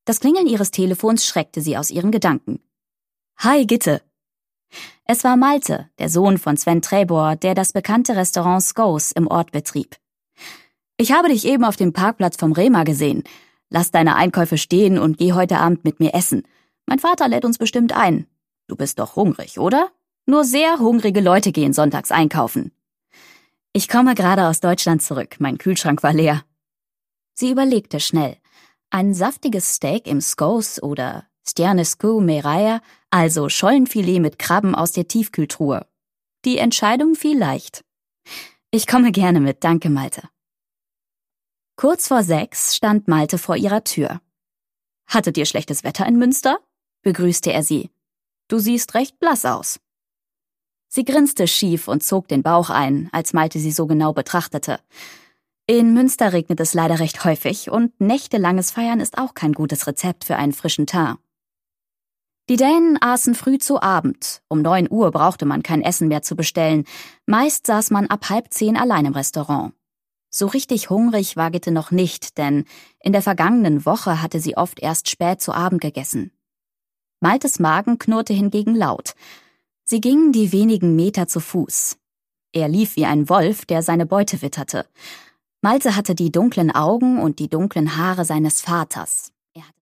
Das Klingeln ihres Telefons schreckte sie aus ihren Gedanken. »Hi, Gitte!« Es war Malte, der Sohn von Sven Trebor, der das bekannte Restaurant Skos im Ort betrieb. »Ich habe dich eben auf dem Parkplatz vom Rema gesehen. Lass deine Einkäufe stehen und geh heute Abend mit mir essen. Mein Vater lädt uns bestimmt ein. Du bist doch hungrig, oder? Nur sehr hungrige Leute gehen sonntags einkaufen.« »Ich komme gerade aus Deutschland zurück. Mein Kühlschrank war leer.« Sie überlegte schnell. Ein saftiges Steak im Skos oder Stjernesku Mereia, also Schollenfilet mit Krabben aus der Tiefkühltruhe. Die Entscheidung fiel leicht. »Ich komme gerne mit, danke Malte.« Kurz vor 6 stand Malte vor ihrer Tür. »Hattet ihr schlechtes Wetter in Münster?« begrüßte er sie. »Du siehst recht blass aus.« Sie grinste schief und zog den Bauch ein, als Malte sie so genau betrachtete. In Münster regnet es leider recht häufig und nächtelanges Feiern ist auch kein gutes Rezept für einen frischen Teint. Die Dänen aßen früh zu Abend. Um 9 Uhr brauchte man kein Essen mehr zu bestellen. Meist saß man ab 9:30 allein im Restaurant. So richtig hungrig war Gitte noch nicht, denn in der vergangenen Woche hatte sie oft erst spät zu Abend gegessen. Maltes Magen knurrte hingegen laut. Sie gingen die wenigen Meter zu Fuß. Er lief wie ein Wolf, der seine Beute witterte. Malte hatte die dunklen Augen und die dunklen Haare seines Vaters.